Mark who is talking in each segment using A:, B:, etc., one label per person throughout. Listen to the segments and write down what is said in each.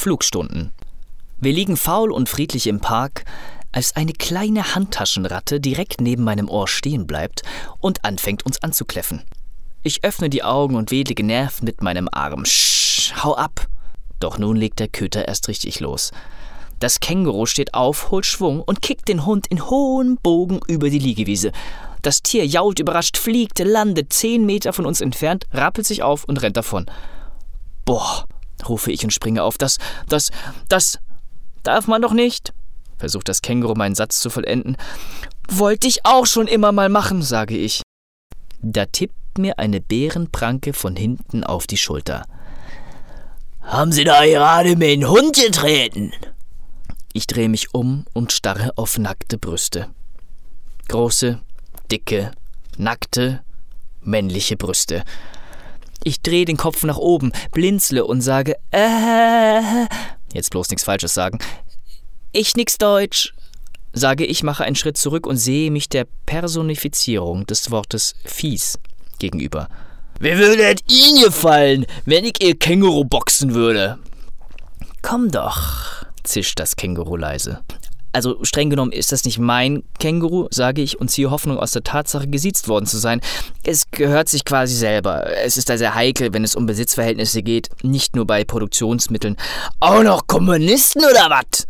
A: Flugstunden. Wir liegen faul und friedlich im Park, als eine kleine Handtaschenratte direkt neben meinem Ohr stehen bleibt und anfängt, uns anzukläffen. Ich öffne die Augen und wedle genervt mit meinem Arm. Hau ab! Doch nun legt der Köter erst richtig los. Das Känguru steht auf, holt Schwung und kickt den Hund in hohem Bogen über die Liegewiese. Das Tier jault überrascht, fliegt, landet 10 Meter von uns entfernt, rappelt sich auf und rennt davon. Boah, rufe ich und springe auf. Das darf man doch nicht, versucht das Känguru meinen Satz zu vollenden. Wollte ich auch schon immer mal machen, sage ich. Da tippt mir eine Bärenpranke von hinten auf die Schulter. Haben Sie da gerade mit dem Hund getreten? Ich drehe mich um und starre auf nackte Brüste. Große, dicke, nackte, männliche Brüste. Ich drehe den Kopf nach oben, blinzle und sage, jetzt bloß nichts Falsches sagen. Ich nix Deutsch, sage ich, mache einen Schritt zurück und sehe mich der Personifizierung des Wortes fies gegenüber. Wie würde es Ihnen gefallen, wenn ich Ihr Känguru boxen würde? Komm doch, zischt das Känguru leise. Also streng genommen ist das nicht mein Känguru, sage ich und ziehe Hoffnung aus der Tatsache, gesiezt worden zu sein. Es gehört sich quasi selber. Es ist da sehr heikel, wenn es um Besitzverhältnisse geht, nicht nur bei Produktionsmitteln. Auch noch Kommunisten oder was?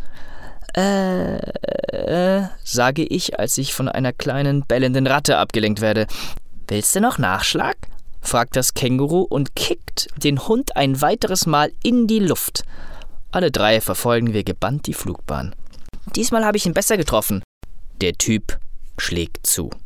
A: Sage ich, als ich von einer kleinen bellenden Ratte abgelenkt werde. Willst du noch Nachschlag? Fragt das Känguru und kickt den Hund ein weiteres Mal in die Luft. Alle 3 verfolgen wir gebannt die Flugbahn. Diesmal habe ich ihn besser getroffen. Der Typ schlägt zu.